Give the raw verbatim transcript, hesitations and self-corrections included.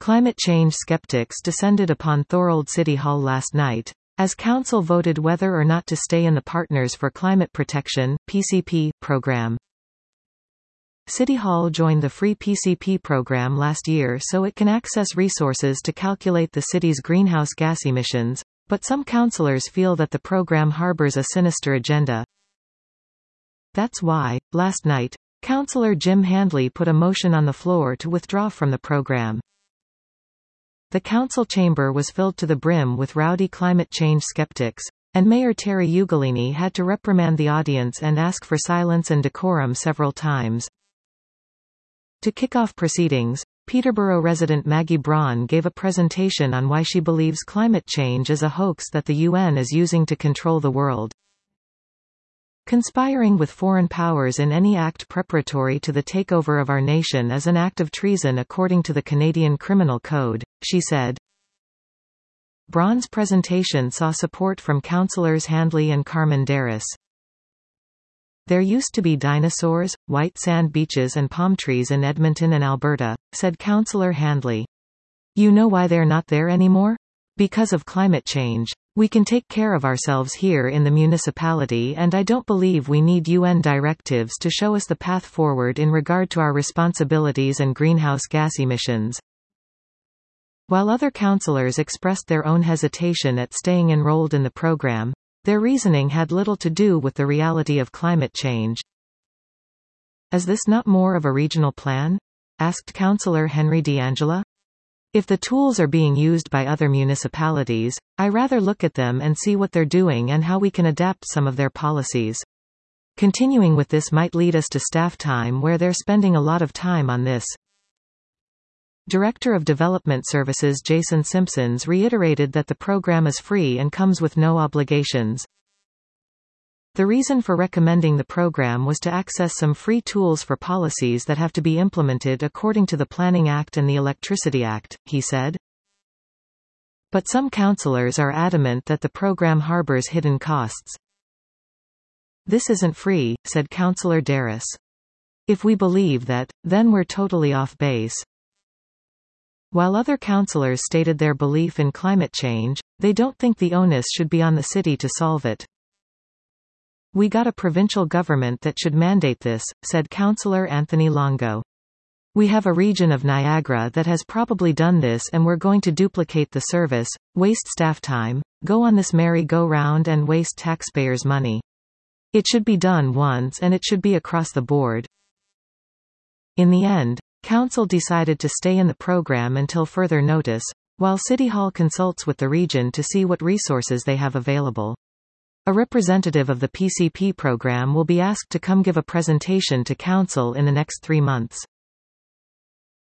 Climate change skeptics descended upon Thorold City Hall last night, as council voted whether or not to stay in the Partners for Climate Protection (P C P) program. City Hall joined the free P C P program last year so it can access resources to calculate the city's greenhouse gas emissions, but some councillors feel that the program harbors a sinister agenda. That's why, last night, Councillor Jim Handley put a motion on the floor to withdraw from the program. The council chamber was filled to the brim with rowdy climate change skeptics, and Mayor Terry Ugolini had to reprimand the audience and ask for silence and decorum several times. To kick off proceedings, Peterborough resident Maggie Braun gave a presentation on why she believes climate change is a hoax that the U N is using to control the world. Conspiring with foreign powers in any act preparatory to the takeover of our nation is an act of treason according to the Canadian Criminal Code, she said. Braun's presentation saw support from councillors Handley and Carmen Darris. There used to be dinosaurs, white sand beaches and palm trees in Edmonton and Alberta, said Councillor Handley. You know why they're not there anymore? Because of climate change. We can take care of ourselves here in the municipality, and I don't believe we need U N directives to show us the path forward in regard to our responsibilities and greenhouse gas emissions. While other councillors expressed their own hesitation at staying enrolled in the program, their reasoning had little to do with the reality of climate change. Is this not more of a regional plan? Asked Councillor Henry D'Angela. If the tools are being used by other municipalities, I rather look at them and see what they're doing and how we can adapt some of their policies. Continuing with this might lead us to staff time where they're spending a lot of time on this. Director of Development Services Jason Simpsons reiterated that the program is free and comes with no obligations. The reason for recommending the program was to access some free tools for policies that have to be implemented according to the Planning Act and the Electricity Act, he said. But some councillors are adamant that the program harbors hidden costs. This isn't free, said Councillor Darris. If we believe that, then we're totally off base. While other councillors stated their belief in climate change, they don't think the onus should be on the city to solve it. We got a provincial government that should mandate this, said Councillor Anthony Longo. We have a region of Niagara that has probably done this and we're going to duplicate the service, waste staff time, go on this merry-go-round and waste taxpayers' money. It should be done once and it should be across the board. In the end, Council decided to stay in the program until further notice, while City Hall consults with the region to see what resources they have available. A representative of the P C P program will be asked to come give a presentation to Council in the next three months.